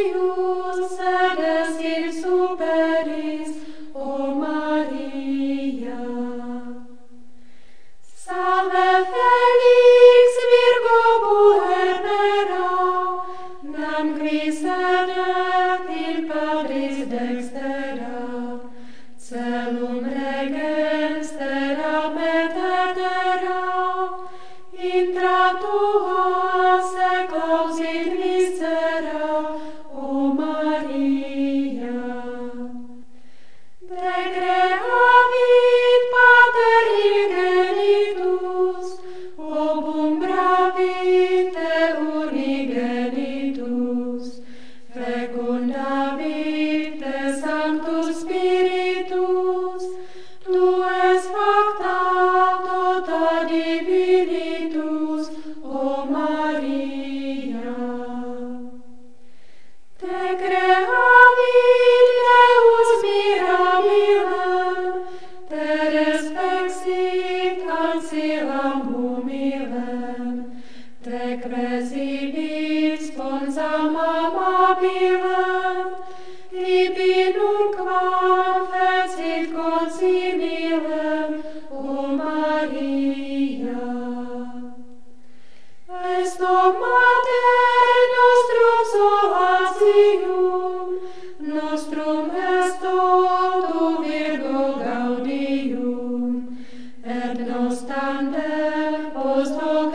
Deus, sedes in superis, O Maria. Salve Felix, Virgo puerpera, nam qui sedet in Patris dextera, celum regens terram et etera, intra tua seclos in viscera, O Maria. Te creavit Pater Genitus, obum bravit te unigenitus, fecundavit te Sanctus Spiritus, tu es facta tota divinitus, O Maria. Te creavit Deus mirabilem, te respexit ancilam humilem, te quesivit sponsam amabilem, tibi nunquam fecit consimilem, O Maria. Esto Mater nostrum solatium, nostrum est tu Virgo gaudium, et nos tandem post hoc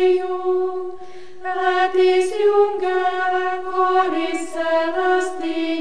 exilium, letis iunge coris celestis,